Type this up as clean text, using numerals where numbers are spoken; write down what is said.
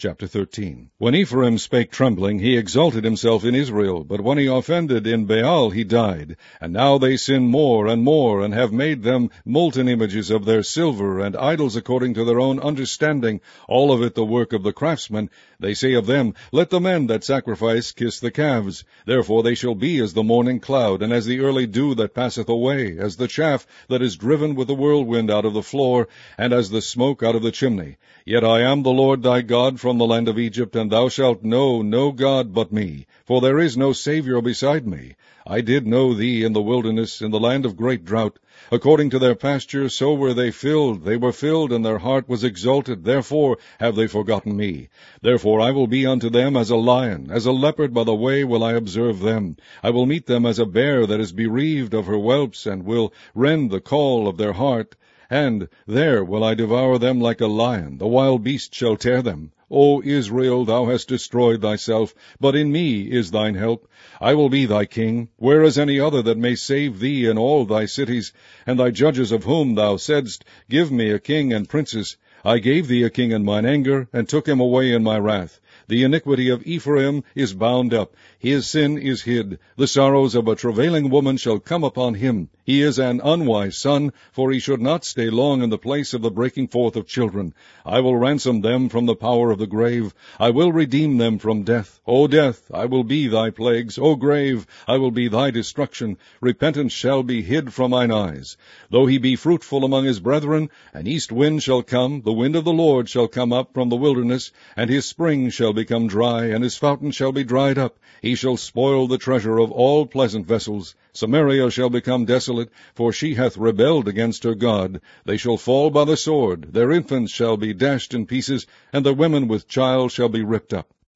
Chapter 13. When Ephraim spake trembling, he exalted himself in Israel, but when he offended in Baal, he died. And now they sin more, and have made them molten images of their silver, and idols according to their own understanding, all of it the work of the craftsman. They say of them, Let the men that sacrifice kiss the calves. Therefore they shall be as the morning cloud, and as the early dew that passeth away, as the chaff that is driven with the whirlwind out of the floor, and as the smoke out of the chimney. Yet I am the Lord thy God from the land of Egypt, and thou shalt know no God but me, for there is no Saviour beside me. I did know thee in the wilderness, in the land of great drought. According to their pasture, so were they filled, and their heart was exalted, therefore have they forgotten me. Therefore I will be unto them as a lion, as a leopard by the way will I observe them. I will meet them as a bear that is bereaved of her whelps, and will rend the caul of their heart. And there will I devour them like a lion, the wild beast shall tear them. O Israel, thou hast destroyed thyself, but in me is thine help. I will be thy king. Where is any other that may save thee in all thy cities? And thy judges of whom thou saidst, Give me a king and princes. I gave thee a king in mine anger, and took him away in my wrath. The iniquity of Ephraim is bound up, his sin is hid. The sorrows of a travailing woman shall come upon him. He is an unwise son, for he should not stay long in the place of the breaking forth of children. I will ransom them from the power of the grave. I will redeem them from death. O death, I will be thy plagues. O grave, I will be thy destruction. Repentance shall be hid from mine eyes. Though he be fruitful among his brethren, an east wind shall come, the wind of the Lord shall come up from the wilderness, and his spring shall become dry, and his fountain shall be dried up. He shall spoil the treasure of all pleasant vessels. Samaria shall become desolate, for she hath rebelled against her God. They shall fall by the sword, their infants shall be dashed in pieces, and the women with child shall be ripped up.